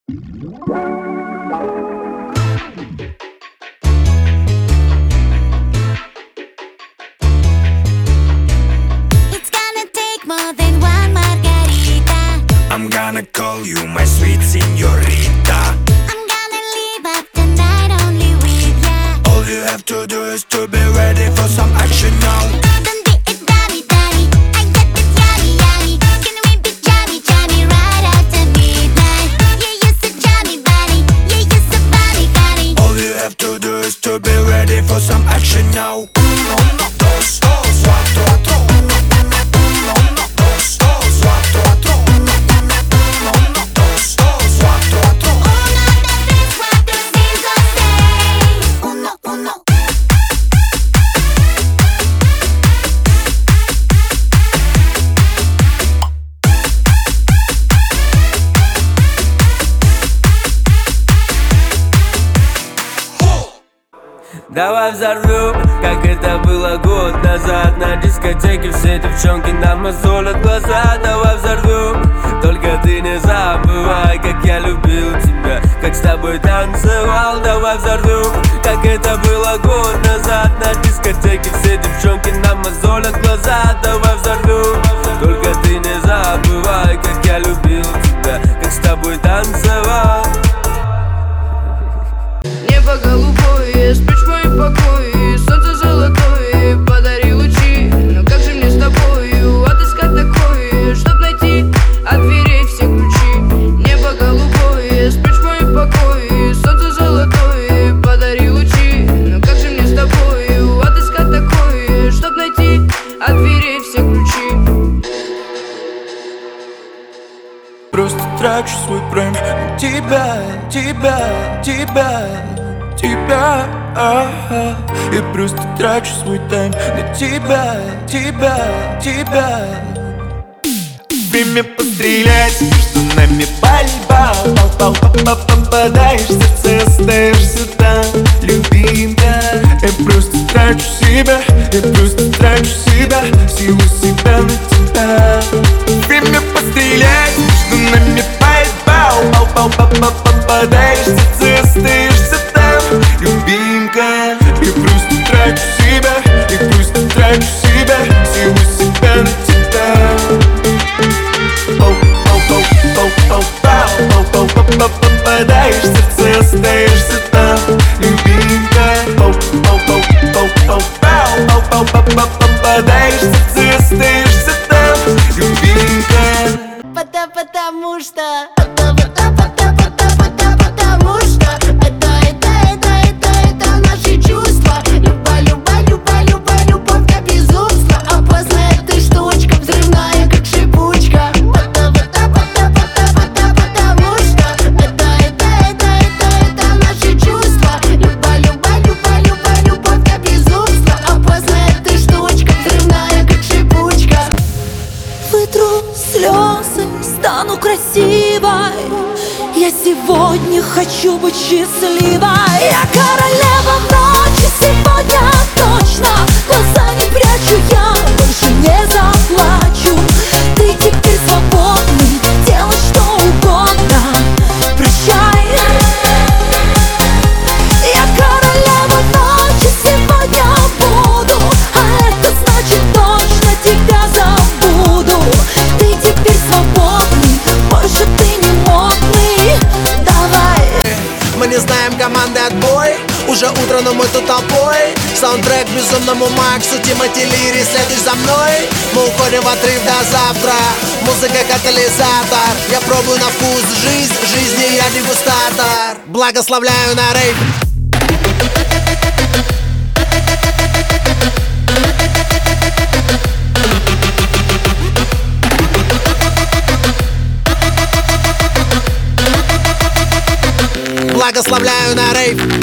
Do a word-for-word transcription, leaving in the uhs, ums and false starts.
I'm gonna call you my sweet señorita. I'm gonna leave up the night only with ya. All you have to do is to be ready for some action now. Don't be a dummy, dummy. I got this yummy, yummy. Can we be jammy, jammy right after midnight? Yeah, you're so jammy, buddy. Yeah, you're so funny, funny. All you have to do is to be ready for some action now. Uno, dos, dos, cuatro, cuatro. Uno, dos, dos, cuatro, cuatro. Давай взорвем, как это было год назад. На дискотеке все девчонки нам мозолят глаза. Давай взорвем, только ты не забывай, как я любил тебя, как с тобой танцевал. Давай взорвем, как это было год назад. На дискотеке все девчонки нам мозолят глаза. Давай взорвем, только ты не забывай, как я любил тебя, как с тобой танцевал. Небо голубое, спишь в моем покое. Солнце золотое, подари лучи. Но как же мне с тобою отыскать такое, чтоб найти от дверей все ключи? Небо голубое, спишь в моем покое. Солнце золотое, подари лучи. Но как же мне с тобою отыскать такое, чтоб найти от дверей все ключи? Просто трачу свой прайм на тебя, тебя, тебя, тебя. А-а. Я просто трачу свой тайм на тебя, тебя, тебя. Время пострелять, между нами пальба. Пал-пал-пал-пал, попадаешь в сердце, остаешься там, любимка. Я просто трачу себя, я просто трачу себя, силу себя на тебя. Время пострелять, между нами пальба. Пал-пал-пал-пал, попадаешь в сердце, остаешься там, любимка. Я просто трачу себя, я просто трачу себя, силу себя на тебя. Попадаешь в сердце, остаешься там, любимка. Попадаешь в сердце, остаешься там, любимка. Потому что Потому что это, это, это, это, это наши чувства. Люба, люба, люба, люба, любовь до безумства. Опасная ты штучка, взрывная как шипучка. Потому что это, это, это, это, это наши чувства. Люба, люба, люба, люба, любовь до безумства. Опасная ты штучка, взрывная как шипучка. Вытру слезы, стану красивой. Я сегодня хочу быть счастливой. Я королева ночи сегодня точно. Глаза не прячу, я больше не заплачу. Ты теперь свободный, делай что угодно. Прощай. Я королева ночи сегодня буду, а это значит точно тебя забуду. Ты теперь свободный, больше ты не модный. Давай. Мы не знаем команды отбой. Уже утро, но мы тут толпой. Саундтрек безумному Максу, Тимати Лири, следуешь за мной. Мы уходим в отрыв до завтра. Музыка катализатор. Я пробую на вкус жизнь, жизни я дегустатор. Благословляю на рейв. Благословляю на рейв.